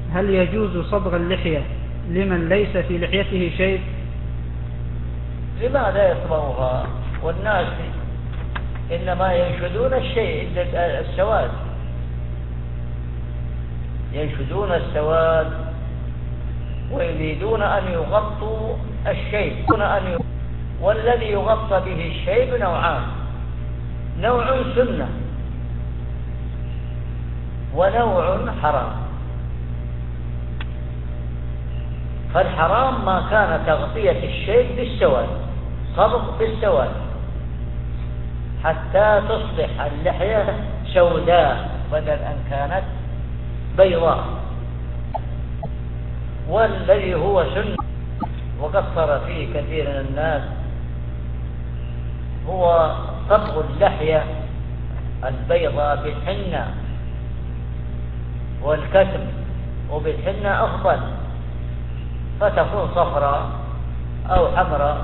هل يجوز صبغ اللحية لمن ليس في لحيته شيء؟ لماذا يصبغها؟ والناس إنما ينشدون الشيء السواد، ينشدون السواد ويريدون أن يغطوا الشيء، والذي يغطى به الشيء نوعان: نوع سنة ونوع حرام. فالحرام ما كان تغطية الشيء بالسواد، صبغ بالسواد حتى تصبح اللحية سوداء بدل أن كانت بيضاء. والذي هو سنة وقصر فيه كثير من الناس هو صبغ اللحية البيضاء بالحنة والكتم، وبالحنة أفضل، فتكون صفراء أو حمراء.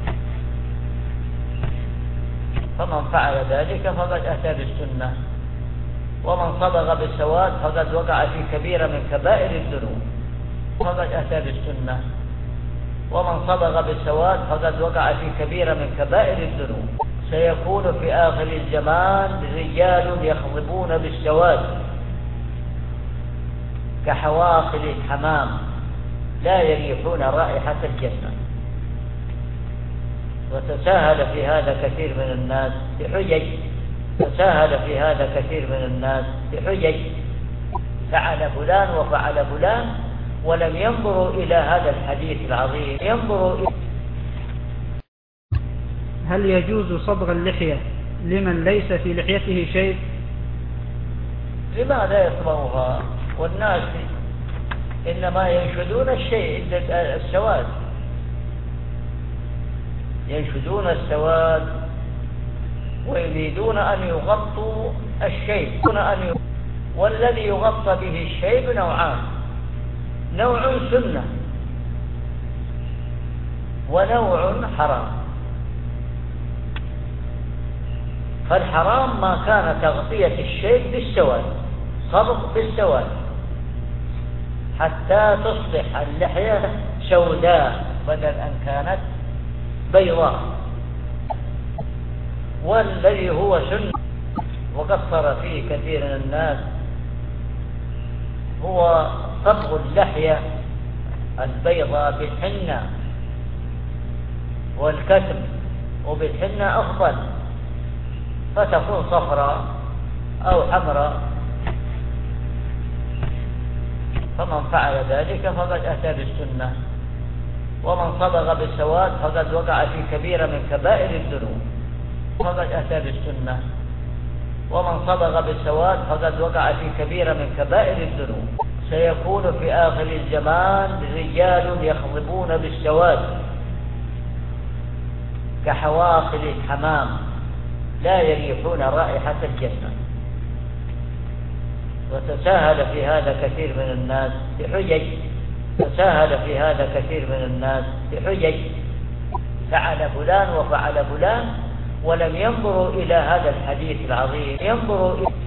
فمن فعل ذلك فقد أتى بالسنة، ومن صبغ بالسواد فقد وقع في كبيرة من كبائر الذنوب. فقد أتى بالسنة، ومن صبغ بالسواد فقد وقع في كبيرة من كبائر الذنوب. سيكون في آخر الزمان رجال يخضبون بالسواد كحواصل الحمام لا يريحون رائحة الجنة. وتساهل في هذا كثير من الناس بحجج، تساهل في هذا كثير من الناس بحجج، فعل فلان وفعل فلان، ولم ينظروا إلى هذا الحديث العظيم. هل يجوز صبغ اللحية لمن ليس في لحيته شيء؟ لماذا يصبغها؟ والناس إنما ينشدون الشيء السواد، ينشدون السواد ويريدون أن يغطوا الشيء، والذي يغطى به الشيء نوعان: نوع سنة ونوع حرام. فالحرام ما كان تغطية الشيء بالسواد، صبغ بالسواد حتى تصبح اللحية سوداء بدل أن كانت بيضاء. والذي هو سنة وقصر فيه كثير من الناس هو صبغ اللحية البيضاء بالحنة والكتم، وبالحنة أفضل، فتكون صفراء أو حمراء. فمن فعل ذلك فقد أتى بالسنة، ومن صبغ بالسواد فقد وقع في كبيرة من كبائر الذنوب. فقد أتى بالسنة، ومن صبغ بالسواد فقد وقع في كبيرة من كبائر الذنوب. سيكون في آخر الزمان رجال يخضبون بالسواد كحواصل الحمام لا يريحون رائحة الجنة. وتساهل في هذا كثير من الناس بحجج، تساهل في هذا كثير من الناس بحجج، فعل فلان وفعل فلان، ولم ينظروا إلى هذا الحديث العظيم.